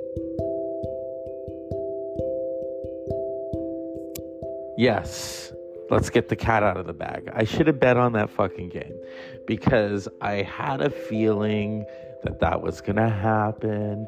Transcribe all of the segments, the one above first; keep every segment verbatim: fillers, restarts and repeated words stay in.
Yes, let's get the cat out of the bag. I should have bet on that fucking game because I had a feeling that that was going to happen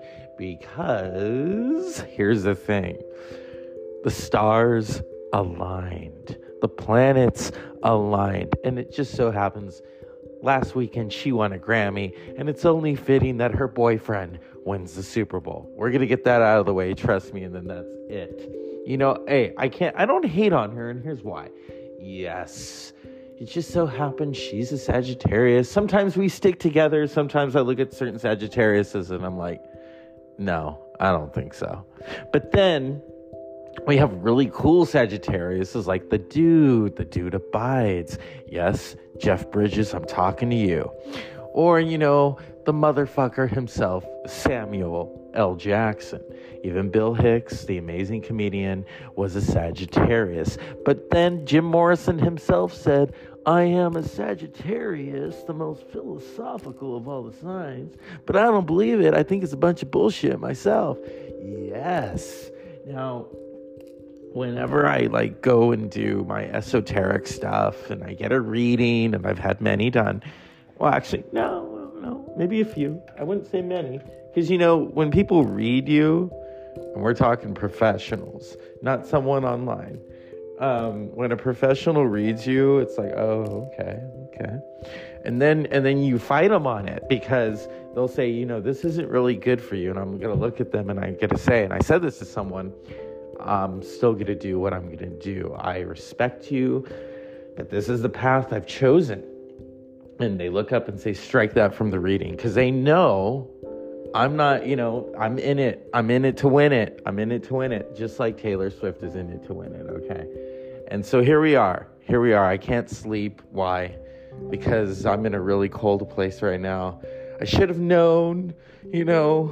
because here's the thing. The stars aligned. The planets aligned. And it just so happens last weekend she won a Grammy, and it's only fitting that her boyfriend wins the Super Bowl. We're going to get that out of the way, trust me, and then that's it. You know, hey, I can't, I don't hate on her, and here's why. Yes, it just so happens she's a Sagittarius. Sometimes we stick together. Sometimes I look at certain Sagittariuses and I'm like, no, I don't think so. But then we have really cool Sagittariuses like the dude, the dude abides. Yes, Jeff Bridges, I'm talking to you. Or, you know, the motherfucker himself, Samuel L. Jackson. Even Bill Hicks, the amazing comedian, was a Sagittarius. But then Jim Morrison himself said, I am a Sagittarius, the most philosophical of all the signs. But I don't believe it. I think it's a bunch of bullshit myself. Yes. Now, whenever I like go and do my esoteric stuff and I get a reading, and I've had many done. Well, actually, no, no, maybe a few. I wouldn't say many. Because, you know, when people read you, and we're talking professionals, not someone online. Um, when a professional reads you, it's like, oh, okay, okay. And then and then you fight them on it because they'll say, you know, this isn't really good for you. And I'm going to look at them and I get to say, and I said this to someone, I'm still going to do what I'm going to do. I respect you, but this is the path I've chosen. And they look up and say, strike that from the reading. Because they know I'm not, you know, I'm in it. I'm in it to win it. I'm in it to win it. Just like Taylor Swift is in it to win it, okay? And so here we are. Here we are. I can't sleep. Why? Because I'm in a really cold place right now. I should have known, you know,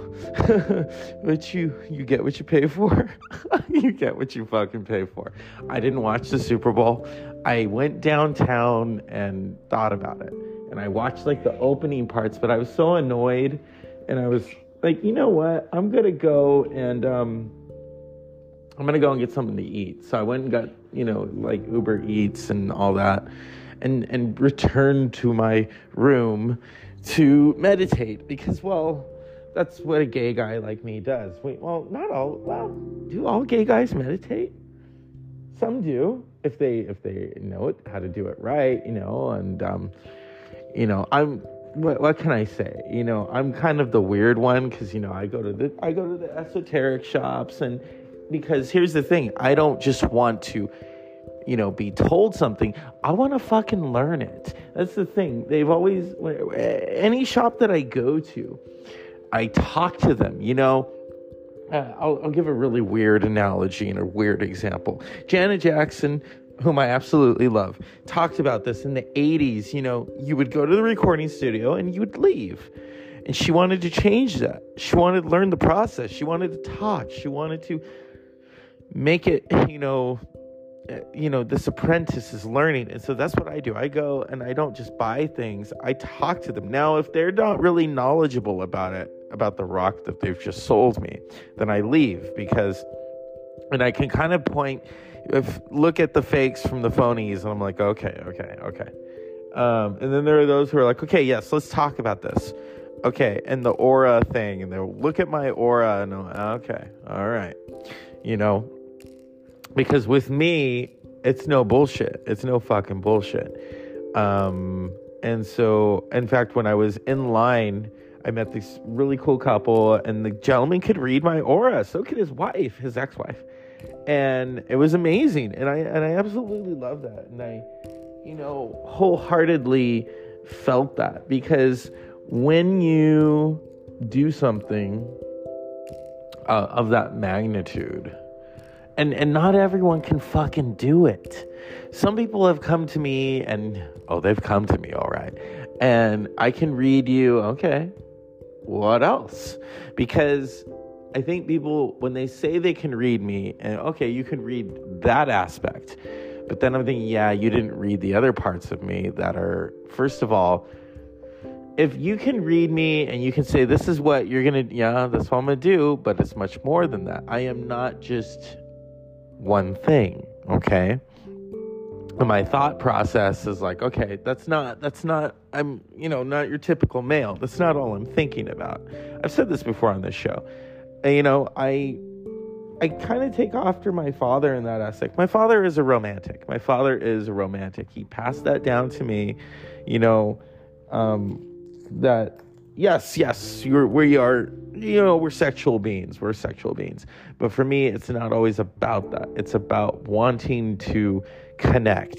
but you, you get what you pay for. You get what you fucking pay for. I didn't watch the Super Bowl. I went downtown and thought about it. And I watched like the opening parts, but I was so annoyed. And I was like, you know what? I'm going to go and um, I'm going to go and get something to eat. So I went and got, you know, like Uber Eats and all that and, and returned to my room to meditate because, well, that's what a gay guy like me does. Wait, well, not all. Well, do all gay guys meditate? Some do if they if they know it, how to do it right, you know, and, um, you know, I'm... What what can I say? You know, I'm kind of the weird one because, you know, I go to the I go to the esoteric shops, and because here's the thing, I don't just want to, you know, be told something. I want to fucking learn it. That's the thing. They've always, any shop that I go to, I talk to them, you know. Uh, I'll, I'll give a really weird analogy and a weird example. Janet Jackson, whom I absolutely love, talked about this in the eighties. You know, you would go to the recording studio and you would leave. And she wanted to change that. She wanted to learn the process. She wanted to talk. She wanted to make it, you know, you know, this apprentice is learning. And so that's what I do. I go and I don't just buy things. I talk to them. Now, if they're not really knowledgeable about it, about the rock that they've just sold me, then I leave because, and I can kind of point, if look at the fakes from the phonies, and I'm like, okay, okay, okay. Um, and then there are those who are like, okay, yes, let's talk about this. Okay, and the aura thing, and they'll look at my aura, and I'm like, okay, all right. You know, because with me, it's no bullshit. It's no fucking bullshit. Um, and so, in fact, when I was in line, I met this really cool couple, and the gentleman could read my aura. So could his wife, his ex-wife. And it was amazing. And I and I absolutely love that. And I, you know, wholeheartedly felt that. Because when you do something uh, of that magnitude, and, and not everyone can fucking do it. Some people have come to me and, oh, they've come to me, all right. And I can read you, okay, what else? Because I think people, when they say they can read me, and okay, you can read that aspect, but then I'm thinking, yeah, you didn't read the other parts of me that are, first of all, if you can read me and you can say, this is what you're going to, yeah, that's what I'm going to do, but it's much more than that. I am not just one thing, okay? And my thought process is like, okay, that's not, that's not, I'm, you know, not your typical male. That's not all I'm thinking about. I've said this before on this show. And, you know, I, I kind of take after my father in that aspect. My father is a romantic. My father is a romantic. He passed that down to me, you know, um, that, yes, yes, you're, we are, you know, we're sexual beings. We're sexual beings. But for me, it's not always about that. It's about wanting to connect.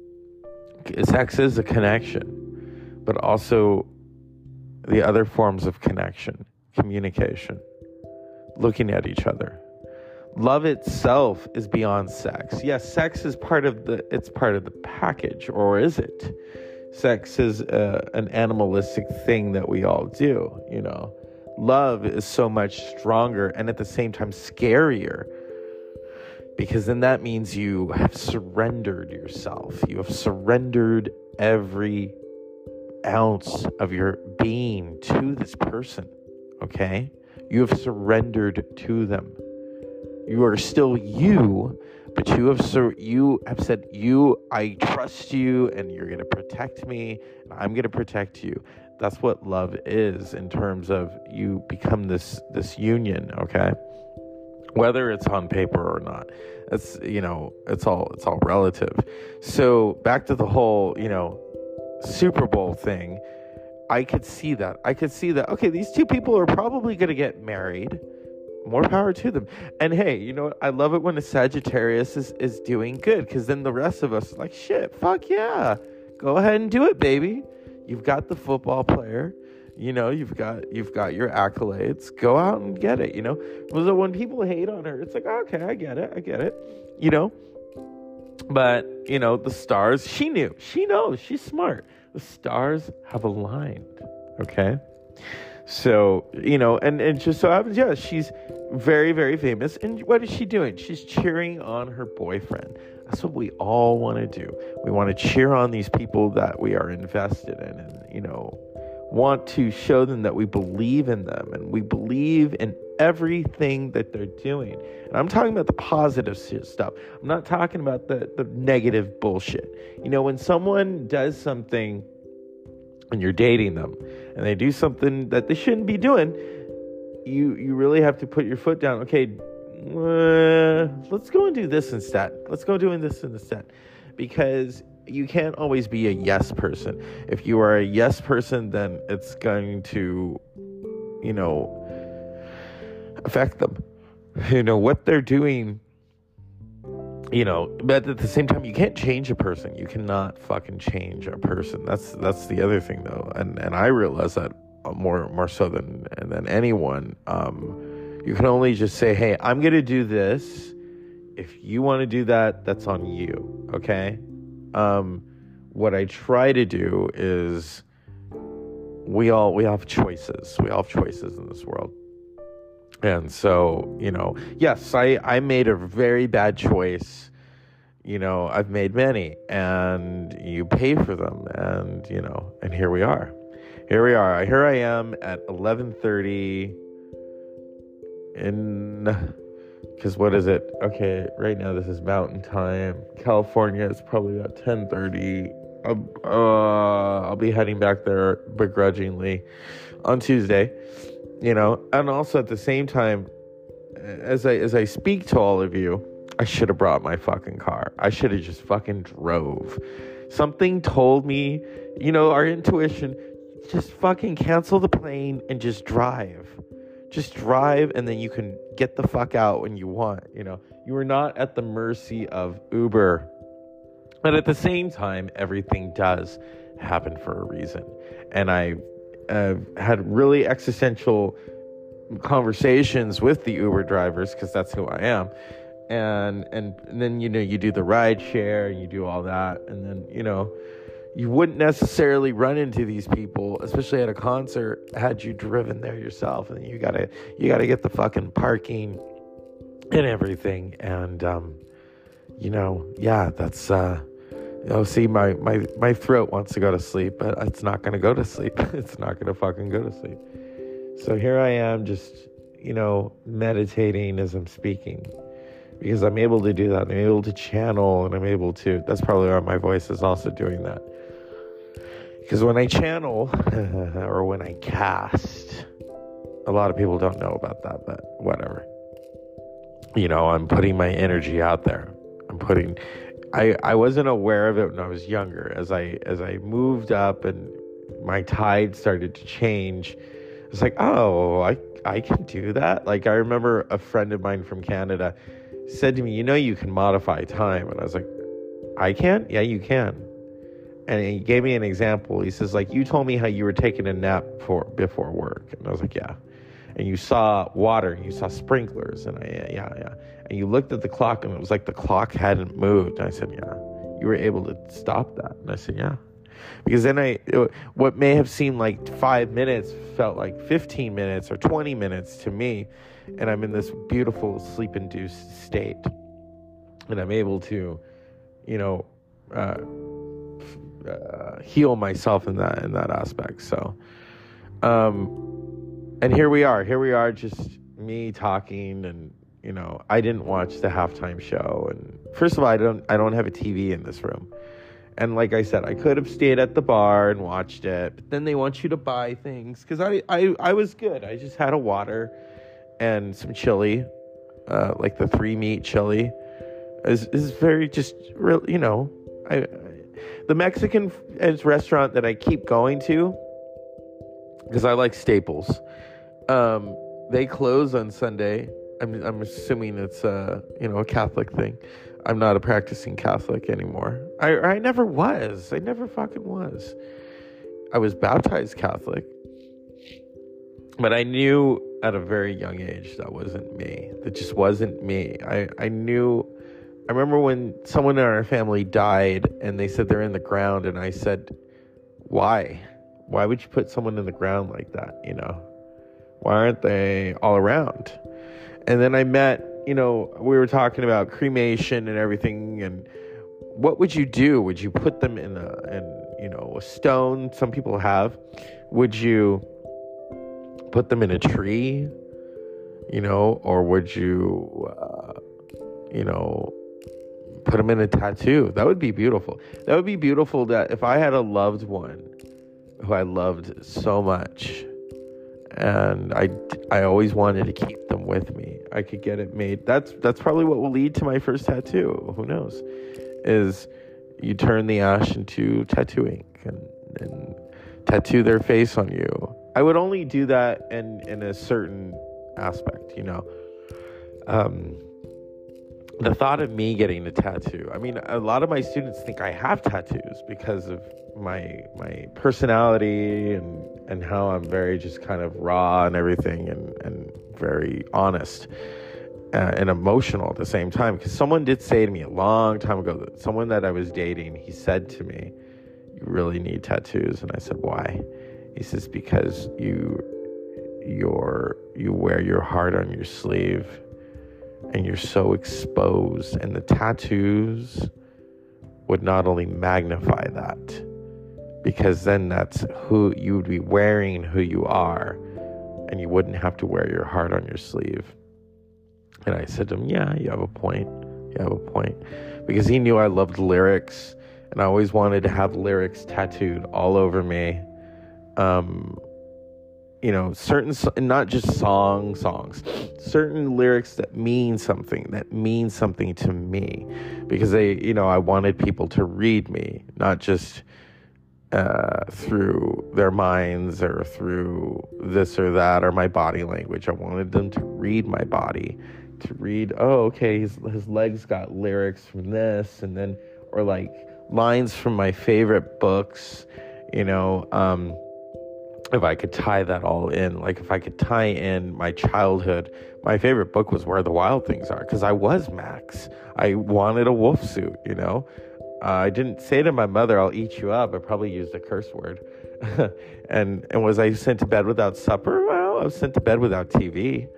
Sex is a connection, but also the other forms of connection, communication, looking at each other. Love itself is beyond sex. Yes, sex is part of the, it's part of the package, or is it? Sex is uh, an animalistic thing that we all do, you know. Love is so much stronger and at the same time scarier, because then that means you have surrendered yourself. You have surrendered every ounce of your being to this person, okay? You have surrendered to them. You are still you, but you have sur- you have said, you, I trust you, and you're going to protect me, and I'm going to protect you. That's what love is in terms of you become this this union, okay? Whether it's on paper or not, it's, you know, it's all it's all relative. So back to the whole, you know, Super Bowl thing. I could see that. I could see that. Okay, these two people are probably going to get married. More power to them. And hey, you know what? I love it when a Sagittarius is, is doing good, because then the rest of us is like, shit, fuck yeah. Go ahead and do it, baby. You've got the football player. You know, you've got you've got your accolades. Go out and get it, you know? So when people hate on her, it's like, okay, I get it. I get it. You know? But, you know, the stars, she knew. She knows. She's smart. The stars have aligned. Okay? So, you know, and, and just so happens, yeah, she's very, very famous. And what is she doing? She's cheering on her boyfriend. That's what we all want to do. We want to cheer on these people that we are invested in and, you know, want to show them that we believe in them and we believe in everything that they're doing. And I'm talking about the positive stuff. I'm not talking about the, the negative bullshit. You know, when someone does something and you're dating them and they do something that they shouldn't be doing, you you really have to put your foot down. Okay, uh, let's go and do this instead. Let's go doing this instead. Because you can't always be a yes person. If you are a yes person, then it's going to, you know, affect them. You know, what they're doing, you know, but at the same time, you can't change a person. You cannot fucking change a person. That's that's the other thing, though. And and I realize that more more so than than anyone. Um, you can only just say, hey, I'm going to do this. If you want to do that, that's on you, okay? Um, what I try to do is we all we have choices. We all have choices in this world. And so, you know, yes, I, I made a very bad choice. You know, I've made many, and you pay for them. And, you know, and here we are. Here we are. Here I am at eleven thirty in, because what is it? Okay, right now this is Mountain Time. California, it's probably about ten thirty. I'll, uh, I'll be heading back there begrudgingly on Tuesday. You know, and also at the same time, as I as I speak to all of you, I should have brought my fucking car. I should have just fucking drove. Something told me, you know, our intuition, just fucking cancel the plane and just drive. Just drive, and then you can get the fuck out when you want, you know. You are not at the mercy of Uber. But at the same time, everything does happen for a reason. And I Uh, had really existential conversations with the Uber drivers, because that's who I am, and, and and then, you know, you do the ride share and you do all that, and then, you know, you wouldn't necessarily run into these people, especially at a concert, had you driven there yourself. And you gotta you gotta get the fucking parking and everything, and um, you know, yeah, that's uh, Oh, see, my, my, my throat wants to go to sleep, but it's not going to go to sleep. It's not going to fucking go to sleep. So here I am just, you know, meditating as I'm speaking. Because I'm able to do that. I'm able to channel, and I'm able to... That's probably why my voice is also doing that. Because when I channel, or when I cast... A lot of people don't know about that, but whatever. You know, I'm putting my energy out there. I'm putting... I, I wasn't aware of it when I was younger. As I as I moved up and my tide started to change, it's like, oh, I, I can do that? Like, I remember a friend of mine from Canada said to me, you know, you can modify time. And I was like, I can? Yeah, you can. And he gave me an example. He says, like, you told me how you were taking a nap before, before work. And I was like, yeah. And you saw water, and you saw sprinklers, and I, yeah, yeah, yeah. And you looked at the clock, and it was like the clock hadn't moved. And I said, yeah. You were able to stop that. And I said, yeah. Because then I, it, what may have seemed like five minutes felt like fifteen minutes or twenty minutes to me. And I'm in this beautiful sleep-induced state. And I'm able to, you know, uh, uh, heal myself in that, in that aspect. So, um... And here we are. Here we are, just me talking, and you know, I didn't watch the halftime show. And first of all, I don't, I don't have a T V in this room. And like I said, I could have stayed at the bar and watched it, but then they want you to buy things because I, I, I was good. I just had a water and some chili, uh, like the three meat chili. Is is very just real, you know. I, I the Mexican restaurant that I keep going to, because I like staples. Um, they close on Sunday. I'm I'm assuming it's uh you know a Catholic thing. I'm not a practicing Catholic anymore. I I never was. I never fucking was. I was baptized Catholic, but I knew at a very young age that wasn't me. That just wasn't me. I I knew. I remember when someone in our family died, and they said they're in the ground, and I said, "Why? Why would you put someone in the ground like that? You know." Why aren't they all around? And then I met, you know, we were talking about cremation and everything. And what would you do? Would you put them in a, in, you know, a stone? Some people have. Would you put them in a tree? You know, or would you, uh, you know, put them in a tattoo? That would be beautiful. That would be beautiful that if I had a loved one who I loved so much, and I, I always wanted to keep them with me, I could get it made. That's that's probably what will lead to my first tattoo. Who knows? Is you turn the ash into tattoo ink and, and tattoo their face on you. I would only do that in, in a certain aspect, you know. Um, the thought of me getting a tattoo. I mean, a lot of my students think I have tattoos because of my my personality and and how I'm very just kind of raw and everything, and and very honest uh, and emotional at the same time. Because someone did say to me a long time ago, that someone that I was dating, he said to me, "You really need tattoos." And I said, "Why?" He says, "Because you you're you wear your heart on your sleeve, and you're so exposed, and the tattoos would not only magnify that, because then that's who you would be wearing, who you are, and you wouldn't have to wear your heart on your sleeve." And I said to him, "Yeah, you have a point. You have a point." Because he knew I loved lyrics, and I always wanted to have lyrics tattooed all over me. Um, you know, certain, not just song songs, certain lyrics that mean something, that mean something to me. Because they, you know, I wanted people to read me, not just uh, through their minds or through this or that or my body language. I wanted them to read my body, to read, oh, okay, his, his legs got lyrics from this, and then, or like lines from my favorite books, you know, um, if I could tie that all in, like if I could tie in my childhood. My favorite book was Where the Wild Things Are, because I was Max. I wanted a wolf suit, you know. Uh, I didn't say to my mother, "I'll eat you up." I probably used a curse word. and and was I sent to bed without supper? Well, I was sent to bed without T V.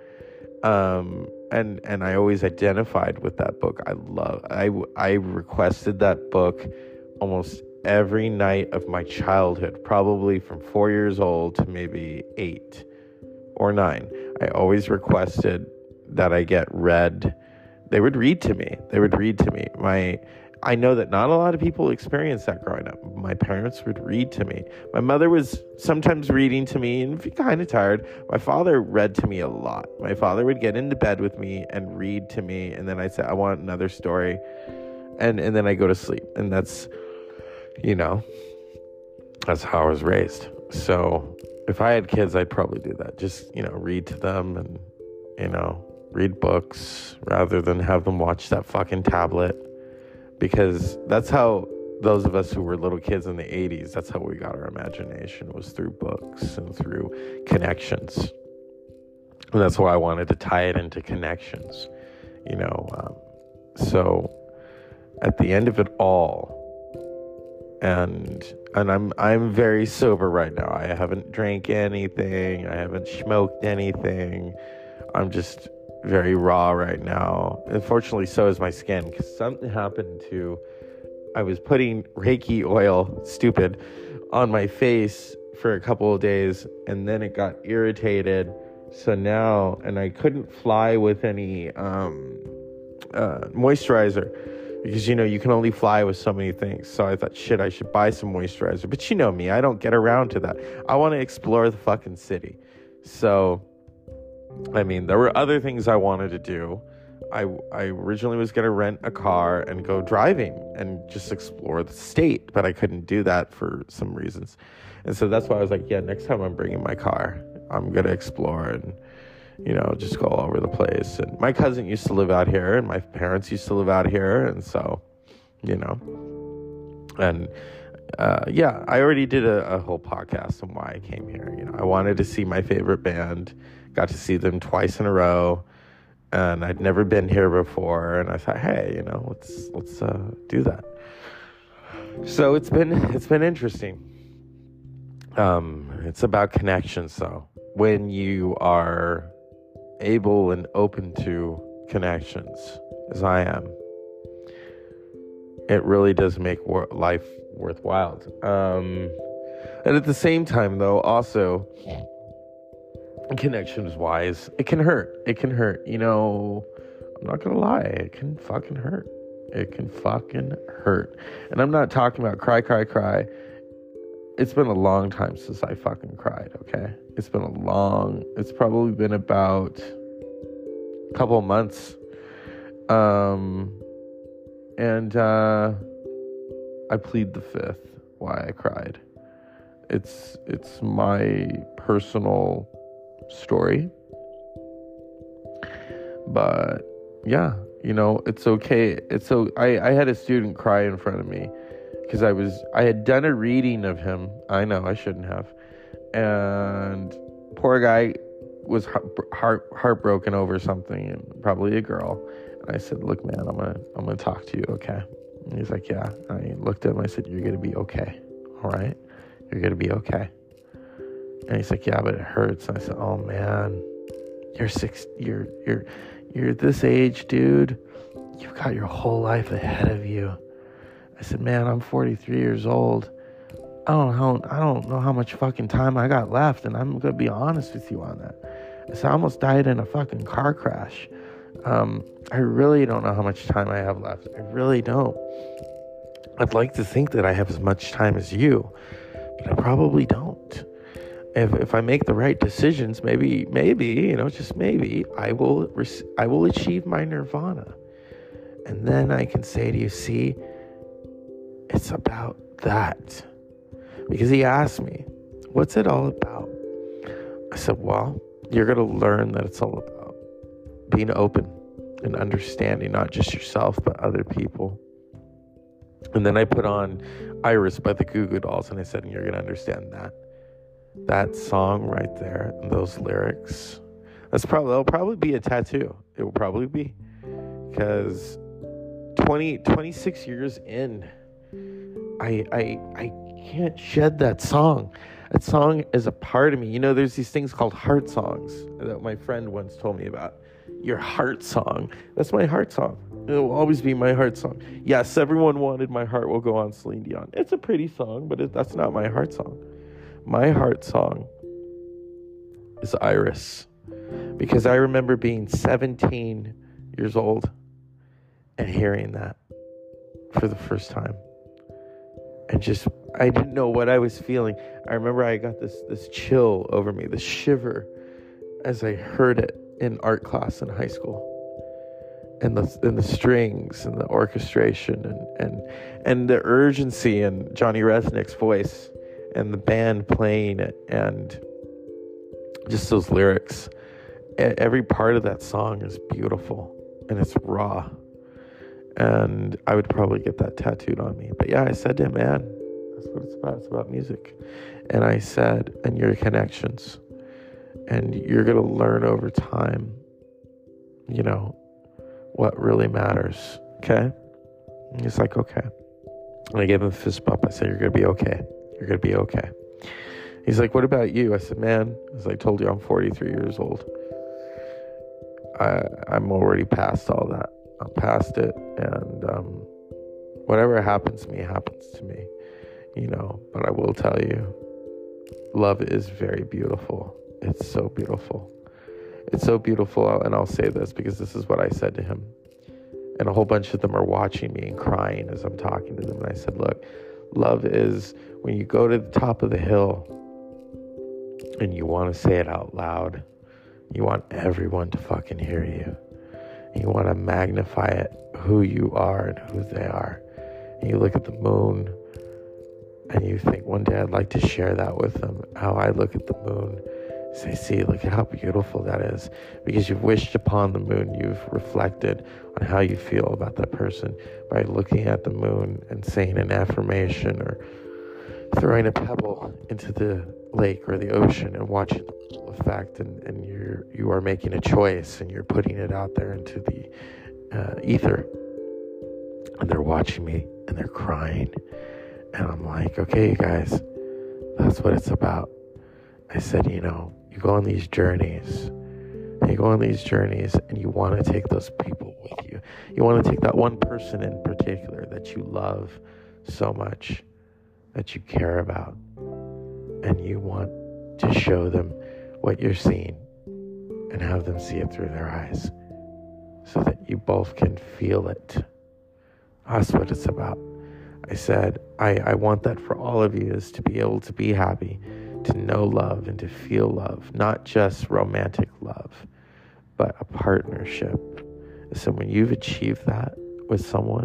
Um, and and I always identified with that book. I love. I I requested that book almost every night of my childhood, probably from four years old to maybe eight or nine. I always requested that I get read. They would read to me. They would read to me. My, I know that not a lot of people experience that growing up. My parents would read to me. My mother was sometimes reading to me and kind of tired. My father read to me a lot. My father would get into bed with me and read to me, and then I'd say, I want another story. And, and then I go to sleep. And that's, you know, that's how I was raised. So if I had kids, I'd probably do that. Just, you know, read to them and, you know, read books rather than have them watch that fucking tablet. Because that's how those of us who were little kids in the eighties, that's how we got our imagination, was through books and through connections. And that's why I wanted to tie it into connections, you know. Um, so at the end of it all, and and I'm I'm very sober right now. I haven't drank anything. I haven't smoked anything. I'm just very raw right now. Unfortunately, so is my skin, because something happened to, I was putting Reiki oil, stupid, on my face for a couple of days, and then it got irritated. So now, and I couldn't fly with any um, uh, moisturizer, because, you know, you can only fly with so many things. So I thought, shit, I should buy some moisturizer. But you know me, I don't get around to that. I want to explore the fucking city. So I mean, there were other things I wanted to do. I, I originally was going to rent a car and go driving and just explore the state, but I couldn't do that for some reasons. And so that's why I was like, yeah, next time I'm bringing my car, I'm going to explore and, you know, just go all over the place. And my cousin used to live out here, and my parents used to live out here. And so, you know, and uh, yeah, I already did a, a whole podcast on why I came here. You know, I wanted to see my favorite band. Got to see them twice in a row, and I'd never been here before. And I thought, hey, you know, let's let's uh, do that. So it's been it's been interesting. Um, it's about connections, though. When you are able and open to connections, as I am, it really does make wor- life worthwhile. Um, and at the same time, though, also, connections wise, it can hurt. It can hurt. You know, I'm not gonna lie. It can fucking hurt. It can fucking hurt. And I'm not talking about cry, cry, cry. It's been a long time since I fucking cried, okay? It's been a long, it's probably been about a couple of months. Um, and uh, I plead the fifth why I cried. It's, it's my personal story, but yeah, you know, it's okay. It's so I, I had a student cry in front of me because I was I had done a reading of him. I know I shouldn't have, and poor guy was heart, heart heartbroken over something, and probably a girl. And I said, look, man, I'm gonna I'm gonna talk to you, okay? And he's like, yeah. And I looked at him. I said, you're gonna be okay, all right? You're gonna be okay. And he's like, yeah, but it hurts. And I said, oh man, you're six, you're, you're, you're this age, dude. You've got your whole life ahead of you. I said, man, I'm forty-three years old. I don't know how, I don't know how much fucking time I got left. And I'm going to be honest with you on that. I said, I almost died in a fucking car crash. Um, I really don't know how much time I have left. I really don't. I'd like to think that I have as much time as you, but I probably don't. If if I make the right decisions, maybe, maybe, you know, just maybe, I will rec- I will achieve my nirvana. And then I can say to you, see, it's about that. Because he asked me, what's it all about? I said, well, you're going to learn that it's all about being open and understanding not just yourself, but other people. And then I put on Iris by the Goo Goo Dolls, and I said, and you're going to understand that. That song right there, and those lyrics, that's probably, that'll probably be a tattoo. It will probably be. Because twenty, twenty-six years in, I, I, I can't shed that song. That song is a part of me. You know, there's these things called heart songs that my friend once told me about. Your heart song. That's my heart song. It'll always be my heart song. Yes, everyone wanted My Heart Will Go On, Celine Dion. It's a pretty song, but it, that's not my heart song. My heart song is Iris. Because I remember being seventeen years old and hearing that for the first time. And just, I didn't know what I was feeling. I remember I got this this chill over me, this shiver, as I heard it in art class in high school. And the and the strings and the orchestration and, and and the urgency in Johnny Resnick's voice and the band playing it and just those lyrics. Every part of that song is beautiful and it's raw. And I would probably get that tattooed on me. But yeah, I said to him, man, that's what it's about. It's about music. And I said, and your connections. And you're going to learn over time, you know, what really matters. Okay? And he's like, okay. And I gave him a fist bump. I said, you're going to be okay. You're going to be okay. He's like, what about you? I said, man, as I told you, I'm forty-three years old. I, I'm already past all that. I'm past it. And um, whatever happens to me, happens to me. You know, but I will tell you, love is very beautiful. It's so beautiful. It's so beautiful. And I'll say this because this is what I said to him. And a whole bunch of them are watching me and crying as I'm talking to them. And I said, look, love is when you go to the top of the hill and you want to say it out loud. You want everyone to fucking hear you. You want to magnify it, who you are and who they are. And you look at the moon and you think, one day I'd like to share that with them. How I look at the moon, say, see, look at how beautiful that is. Because you've wished upon the moon, you've reflected on how you feel about that person by looking at the moon and saying an affirmation or throwing a pebble into the lake or the ocean and watching the ripple effect, and, and you're you are making a choice and you're putting it out there into the uh, ether. And they're watching me and they're crying. And I'm like, okay, you guys, that's what it's about. I said, you know, you go on these journeys, and you go on these journeys and you want to take those people with you. You want to take that one person in particular that you love so much, that you care about, and you want to show them what you're seeing and have them see it through their eyes so that you both can feel it. That's what it's about. I said, I, I want that for all of you, is to be able to be happy, to know love and to feel love, not just romantic love, but a partnership. So when you've achieved that with someone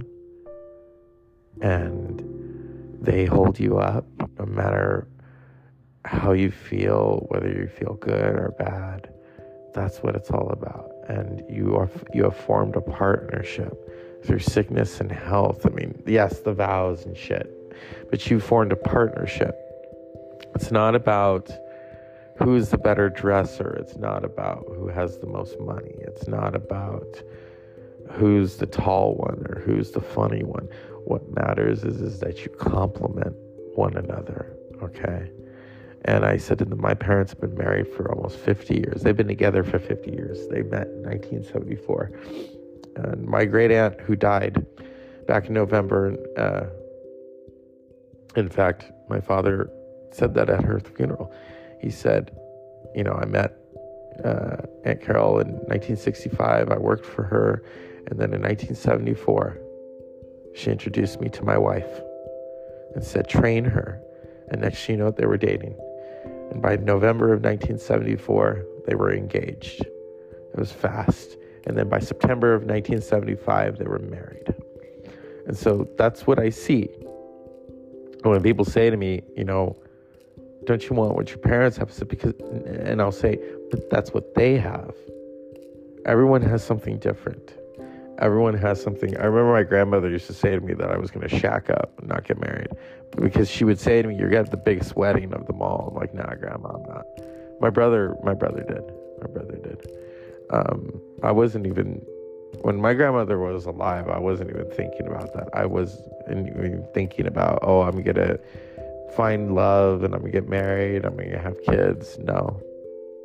and they hold you up, no matter how you feel, whether you feel good or bad, that's what it's all about. And you are you have formed a partnership through sickness and health. I mean, yes, the vows and shit, but you formed a partnership. It's not about who's the better dresser. It's not about who has the most money. It's not about who's the tall one or who's the funny one. What matters is, is that you complement one another, okay? And I said to them, my parents have been married for almost fifty years. They've been together for fifty years. They met in nineteen seventy-four. And my great aunt, who died back in November, uh, in fact, my father said that at her funeral. He said, you know, I met uh, Aunt Carol in nineteen sixty-five. I worked for her. And then in nineteen seventy-four, she introduced me to my wife and said, train her. And next thing you know, they were dating. And by November of nineteen seventy-four, they were engaged. It was fast. And then by September of nineteen seventy-five, they were married. And so that's what I see. When people say to me, you know, don't you want what your parents have? So because, and I'll say, but that's what they have. Everyone has something different. Everyone has something. I remember my grandmother used to say to me that I was going to shack up and not get married, because she would say to me, "You're getting the biggest wedding of them all." I'm like, "Nah, Grandma, I'm not." My brother, my brother did. My brother did. Um, I wasn't even when my grandmother was alive. I wasn't even thinking about that. I was even thinking about, oh, I'm gonna find love and I'm gonna get married. I'm gonna have kids. No,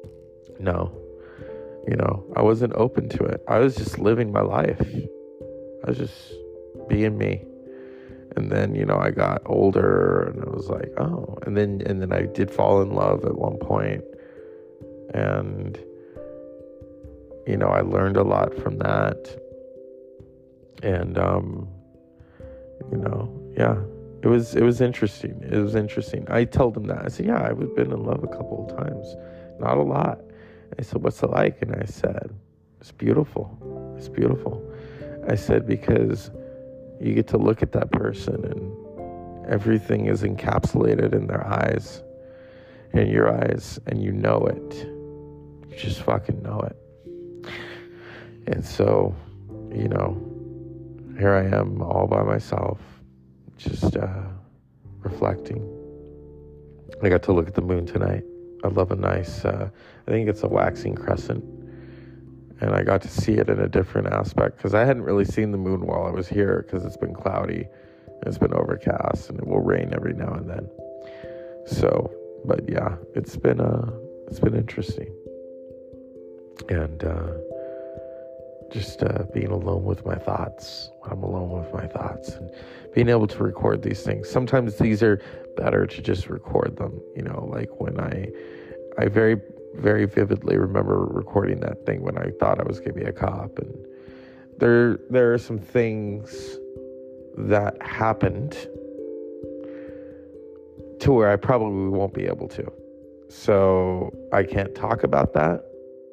no. You know, I wasn't open to it. I was just living my life. I was just being me. And then, you know, I got older and I was like, oh, and then, and then I did fall in love at one point. And, you know, I learned a lot from that. And, um, you know, yeah, it was, it was interesting. It was interesting. I told him that. I said, yeah, I've been in love a couple of times, not a lot. I said, what's it like? And I said, it's beautiful. It's beautiful. I said, because you get to look at that person and everything is encapsulated in their eyes, in your eyes, and you know it. You just fucking know it. And so, you know, here I am all by myself, just uh, reflecting. I got to look at the moon tonight. I love a nice, uh, I think it's a waxing crescent. And I got to see it in a different aspect because I hadn't really seen the moon while I was here because it's been cloudy and it's been overcast and it will rain every now and then. So, but yeah, it's been, uh, it's been interesting. And, uh, just, uh, being alone with my thoughts, when I'm alone with my thoughts and being able to record these things. Sometimes these are better to just record them, you know, like when I, I very, very vividly remember recording that thing when I thought I was going to be a cop. And there, there are some things that happened to where I probably won't be able to. So I can't talk about that.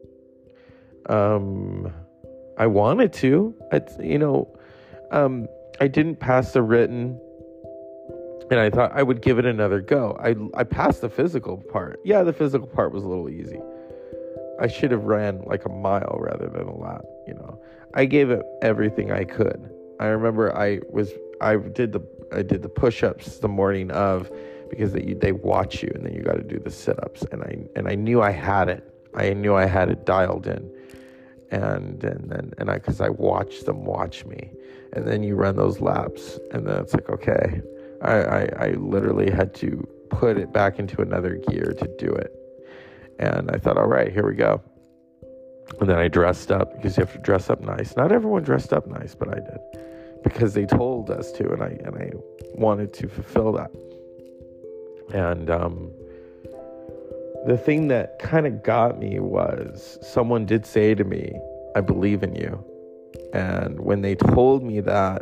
Um, I wanted to, I, you know, um, I didn't pass the written, and I thought I would give it another go. I, I passed the physical part. Yeah, the physical part was a little easy. I should have ran like a mile rather than a lap, you know. I gave it everything I could. I remember I was, I did the, I did the push-ups the morning of, because they, they watch you and then you got to do the sit-ups. And I, and I knew I had it. I knew I had it dialed in. And, and then, and I, cause I watched them watch me. And then you run those laps and then it's like, okay, I, I, I literally had to put it back into another gear to do it. And I thought, all right, here we go. And then I dressed up because you have to dress up nice. Not everyone dressed up nice, but I did because they told us to, and I, and I wanted to fulfill that. And, um, the thing that kind of got me was someone did say to me, I believe in you. And when they told me that,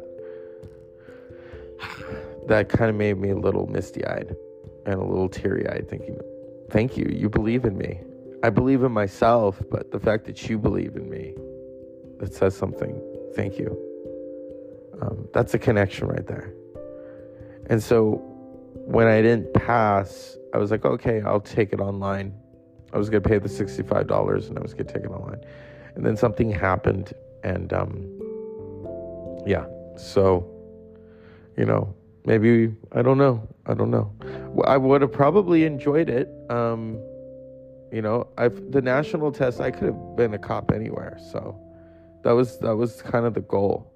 that kind of made me a little misty-eyed and a little teary-eyed, thinking, thank you, you believe in me. I believe in myself, but the fact that you believe in me, that says something. Thank you. Um, that's a connection right there. And so when I didn't pass, I was like, okay, I'll take it online. I was going to pay the sixty-five dollars and I was going to take it online. And then something happened and, um, yeah, so, you know, maybe, I don't know. I don't know. I would have probably enjoyed it. Um, you know, I've, the national test, I could have been a cop anywhere. So that was, that was kind of the goal.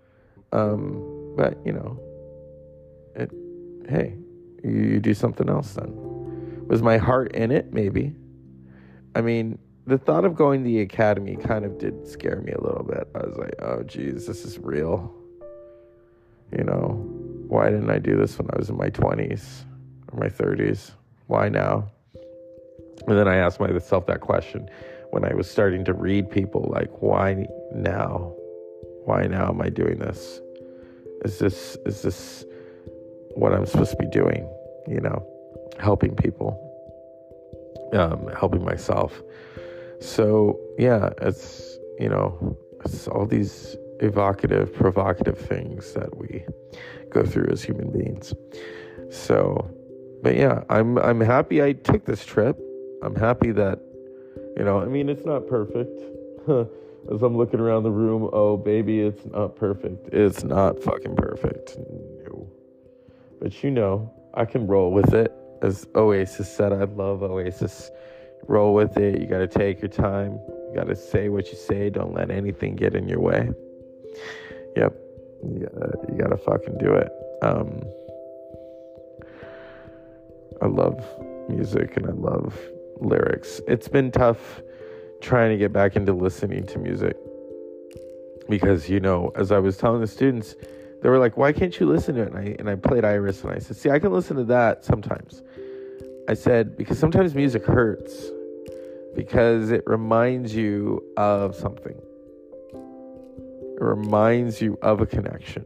Um, but you know, it, hey, you, you do something else then. Was my heart in it? Maybe. I mean, the thought of going to the academy kind of did scare me a little bit. I was like, oh, geez, this is real. You know, why didn't I do this when I was in my twenties or my thirties? Why now? And then I asked myself that question when I was starting to read people, like, why now? Why now am I doing this? Is this, is this what I'm supposed to be doing? You know, helping people, um, helping myself. So yeah, it's, you know, it's all these evocative, provocative things that we go through as human beings. So, but yeah, I'm, I'm happy I took this trip. I'm happy that, you know, I mean, it's not perfect. As I'm looking around the room, oh, baby, it's not perfect. It's not fucking perfect. No. But you know, I can roll with it. As Oasis said, I love Oasis. Roll with it. You got to take your time. You got to say what you say. Don't let anything get in your way. Yep. You gotta, you gotta fucking do it. Um, I love music and I love lyrics. It's been tough trying to get back into listening to music. Because, you know, as I was telling the students, they were like, why can't you listen to it? And I, and I played Iris, and I said, see, I can listen to that sometimes. I said, because sometimes music hurts, because it reminds you of something. It reminds you of a connection.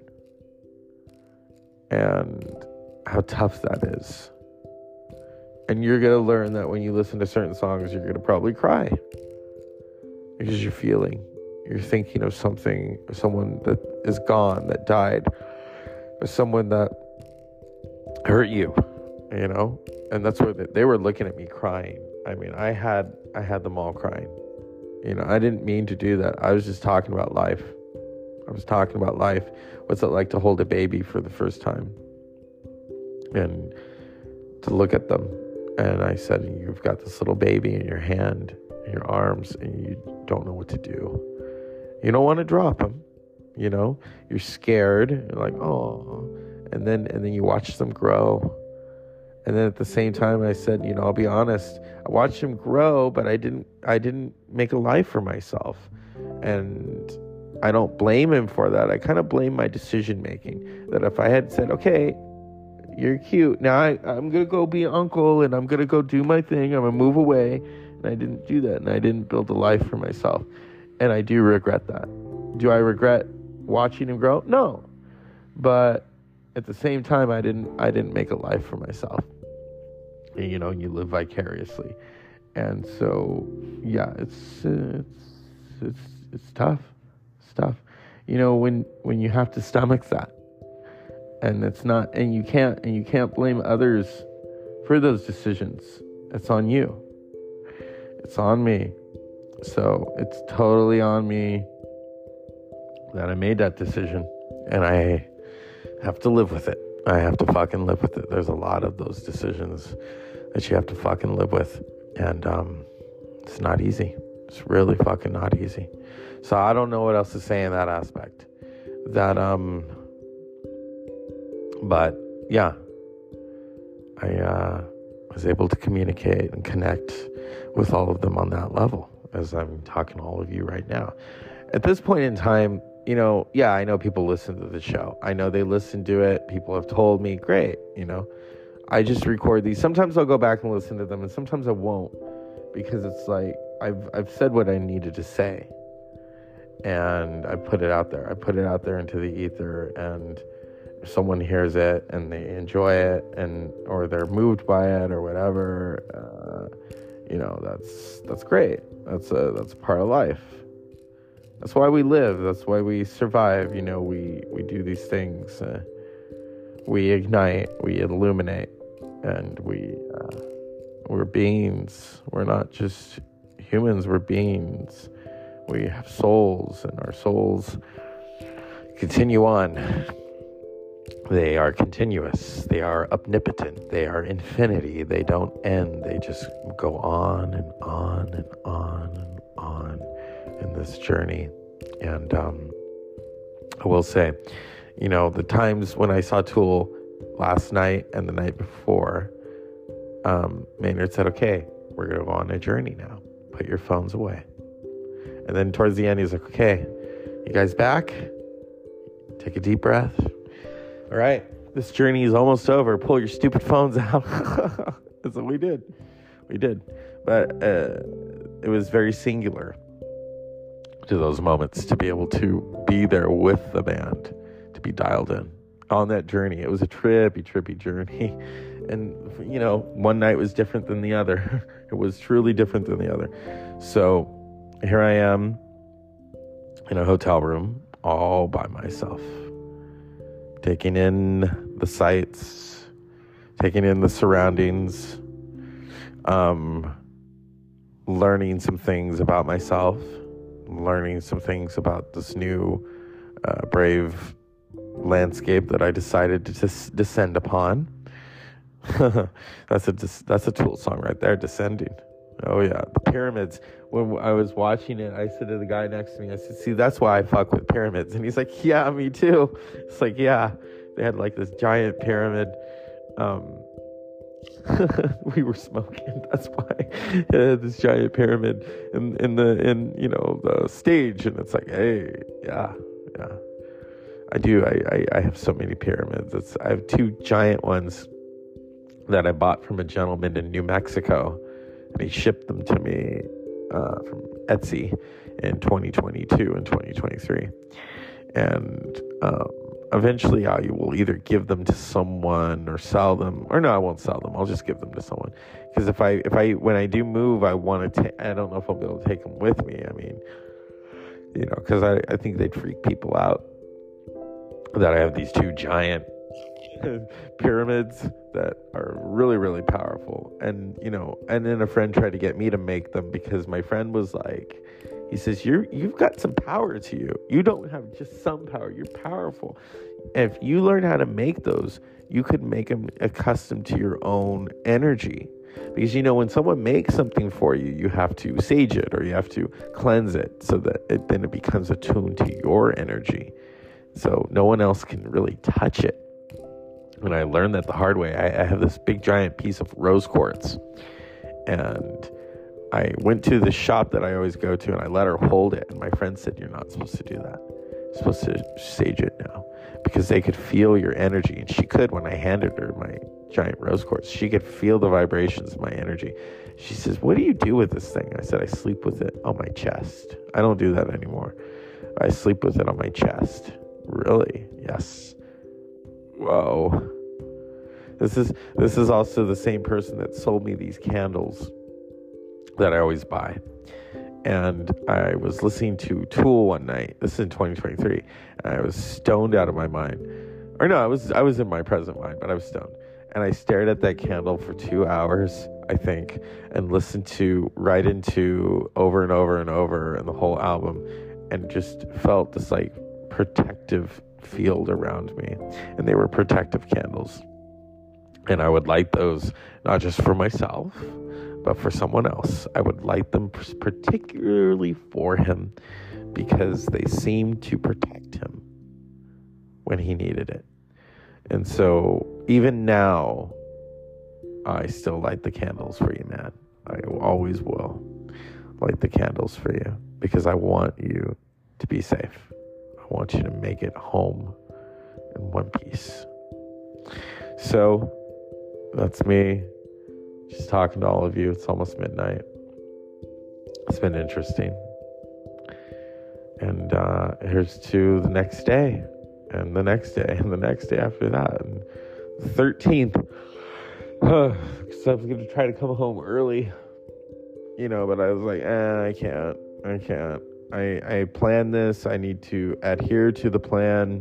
And how tough that is. And you're going to learn that when you listen to certain songs, you're going to probably cry. Because you're feeling, you're thinking of something, someone that is gone, that died, or someone that hurt you, you know? And that's where they, they were looking at me crying. I mean, I had, I had them all crying. You know, I didn't mean to do that. I was just talking about life. I was talking about life. What's it like to hold a baby for the first time? And to look at them. And I said, you've got this little baby in your hand, in your arms, and you don't know what to do. You don't want to drop him, you know? You're scared. You're like, oh. And then and then you watch them grow. And then at the same time, I said, you know, I'll be honest. I watched him grow, but I didn't I didn't make a life for myself. And I don't blame him for that. I kind of blame my decision making. That if I had said, okay, you're cute. Now I, I'm going to go be an uncle, and I'm going to go do my thing. I'm going to move away. And I didn't do that. And I didn't build a life for myself. And I do regret that. Do I regret watching him grow? No. But at the same time, I didn't I didn't make a life for myself. And, you know, you live vicariously. And so, yeah, it's uh, it's it's it's tough. It's tough. You know, when when you have to stomach that. And it's not, and you can't, and you can't blame others for those decisions. It's on you. It's on me. So it's totally on me that I made that decision, and I have to live with it. I have to fucking live with it. There's a lot of those decisions that you have to fucking live with, and um, it's not easy. It's really fucking not easy. So I don't know what else to say in that aspect. That um. But, yeah, I uh, was able to communicate and connect with all of them on that level as I'm talking to all of you right now. At this point in time, you know, yeah, I know people listen to the show. I know they listen to it. People have told me, great, you know. I just record these. Sometimes I'll go back and listen to them, and sometimes I won't, because it's like I've I've said what I needed to say, and I put it out there. I put it out there into the ether, and someone hears it and they enjoy it, and or they're moved by it or whatever, uh, you know, that's that's great. That's a that's a part of life. That's why we live. That's why we survive. You know, we we do these things. Uh, we ignite. We illuminate, and we uh, we're beings. We're not just humans. We're beings. We have souls, and our souls continue on. They are continuous. They are omnipotent. They are infinity. They don't end. They just go on and on and on and on in this journey. And um, I will say, you know, the times when I saw Tool last night and the night before, um, Maynard said, okay, we're going to go on a journey now. Put your phones away. And then towards the end, he's like, okay, you guys back? Take a deep breath. All right, this journey is almost over. Pull your stupid phones out. That's what we did. We did. But uh, it was very singular to those moments to be able to be there with the band, to be dialed in on that journey. It was a trippy, trippy journey. And, you know, one night was different than the other. It was truly different than the other. So here I am in a hotel room all by myself, taking in the sights, taking in the surroundings, um, learning some things about myself, learning some things about this new uh, brave landscape that I decided to des- descend upon. that's a des- that's a Tool song right there, Descending. Oh yeah, the pyramids. When I was watching it, I said to the guy next to me, I said, see, that's why I fuck with pyramids. And he's like, yeah, me too. It's like, yeah, they had like this giant pyramid. Um, We were smoking. That's why uh, this giant pyramid in in the in you know the stage, and it's like, hey, yeah, yeah. I do. I, I, I have so many pyramids. It's I have two giant ones that I bought from a gentleman in New Mexico, and he shipped them to me uh, from Etsy in twenty twenty-two and twenty twenty-three. And um, eventually I will either give them to someone or sell them, or no, I won't sell them. I'll just give them to someone. Because if I, if I, when I do move, I want to take, I don't know if I'll be able to take them with me. I mean, you know, because I, I think they'd freak people out that I have these two giant pyramids that are really, really powerful. And, you know, and then a friend tried to get me to make them because my friend was like, he says, you're, you've got some power to you. You don't have just some power. You're powerful. And if you learn how to make those, you could make them accustomed to your own energy. Because, you know, when someone makes something for you, you have to sage it or you have to cleanse it so that it then it becomes attuned to your energy. So no one else can really touch it. And I learned that the hard way. I, I have this big giant piece of rose quartz. And I went to the shop that I always go to and I let her hold it. And my friend said, you're not supposed to do that. You're supposed to sage it now. Because they could feel your energy. And she could when I handed her my giant rose quartz. She could feel the vibrations of my energy. She says, what do you do with this thing? I said, I sleep with it on my chest. I don't do that anymore. I sleep with it on my chest. Really? Yes. Whoa. This is this is also the same person that sold me these candles that I always buy. And I was listening to Tool one night. This is in twenty twenty-three. And I was stoned out of my mind. Or no, I was I was in my present mind, but I was stoned. And I stared at that candle for two hours, I think, and listened to Right Into over and over and over and the whole album, and just felt this like protective field around me. And they were protective candles. And I would light those not just for myself, but for someone else. I would light them particularly for him because they seemed to protect him when he needed it. And so even now, I still light the candles for you, man. I always will light the candles for you because I want you to be safe. I want you to make it home in one piece. So that's me. Just talking to all of you. It's almost midnight. It's been interesting. And uh, here's to the next day, and the next day, and the next day after that. And the thirteenth, uh, because I was going to try to come home early, you know, but I was like, eh, I can't. I can't. I, I planned this. I need to adhere to the plan,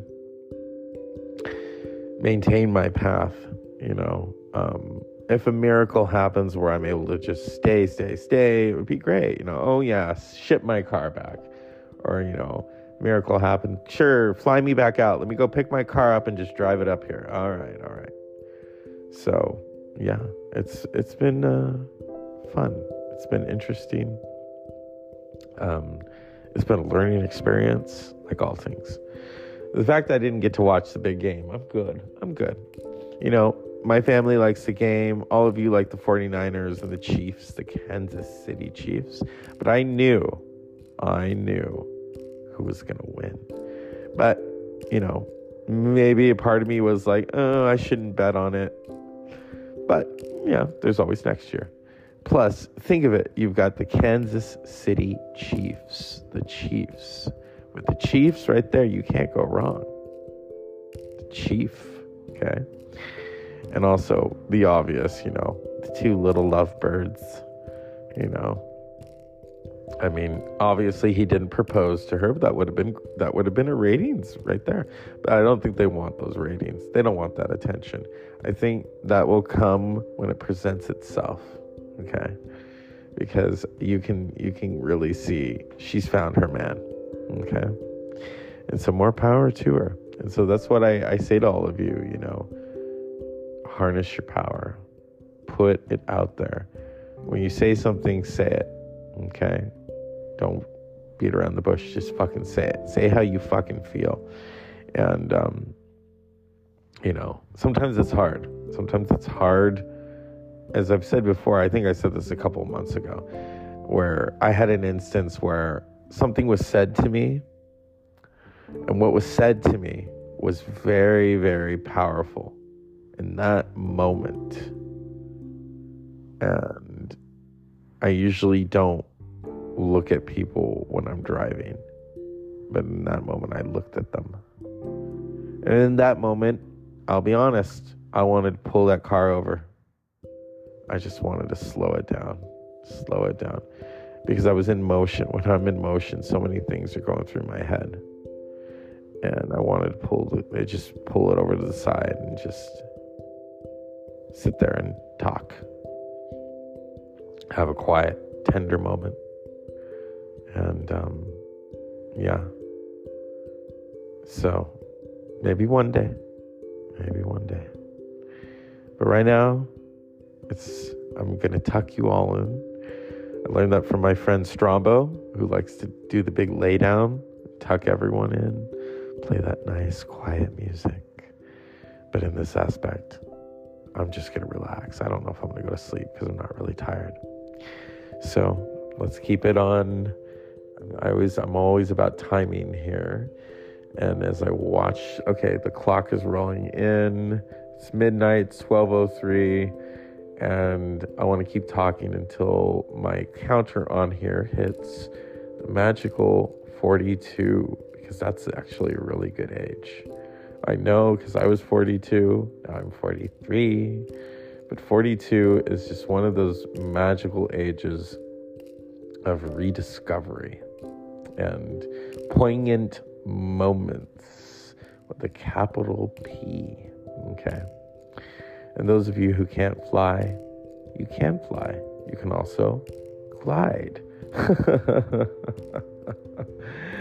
maintain my path, you know. Um, if a miracle happens where I'm able to just stay, stay, stay, it would be great. You know, oh yeah, ship my car back. Or, you know, miracle happened. Sure, fly me back out. Let me go pick my car up and just drive it up here. All right, all right. So, yeah, it's it's been uh, fun. It's been interesting. Um, it's been a learning experience, like all things. The fact that I didn't get to watch the big game, I'm good. I'm good. You know, my family likes the game. All of you like the forty-niners and the Chiefs, the Kansas City Chiefs. But I knew, I knew who was going to win. But, you know, maybe a part of me was like, oh, I shouldn't bet on it. But, yeah, there's always next year. Plus, think of it. You've got the Kansas City Chiefs. The Chiefs. With the Chiefs right there, you can't go wrong. The Chief, okay? And also the obvious, you know, the two little lovebirds, you know. I mean, obviously he didn't propose to her, but that would have been that would have been a ratings right there. But I don't think they want those ratings. They don't want that attention. I think that will come when it presents itself. Okay? Because you can you can really see she's found her man. Okay? And so more power to her. And so that's what I, I say to all of you, you know. Harness your power. Put it out there. When you say something, say it. Okay? Don't beat around the bush. Just fucking say it. Say how you fucking feel. And, um, you know, sometimes it's hard. Sometimes it's hard as I've said before, I think I said this a couple of months ago, where I had an instance where something was said to me, and what was said to me was very, very powerful in that moment. And I usually don't look at people when I'm driving, but in that moment I looked at them. And in that moment, I'll be honest, I wanted to pull that car over. I just wanted to slow it down, slow it down. Because I was in motion. When I'm in motion, so many things are going through my head. And I wanted to pull it, just pull it over to the side and just sit there and talk. Have a quiet, tender moment. And, um, yeah. So, maybe one day. Maybe one day. But right now, it's I'm going to tuck you all in. I learned that from my friend Strombo, who likes to do the big lay down, tuck everyone in, play that nice, quiet music. But in this aspect, I'm just going to relax. I don't know if I'm going to go to sleep because I'm not really tired. So let's keep it on. I always, I'm always about timing here. And as I watch, okay, the clock is rolling in. It's midnight, twelve oh three. And I want to keep talking until my counter on here hits the magical forty-two, because that's actually a really good age. I know, because I was forty-two, now I'm forty-three, but forty-two is just one of those magical ages of rediscovery and poignant moments with a capital P, okay? And those of you who can't fly, you can fly. You can also glide.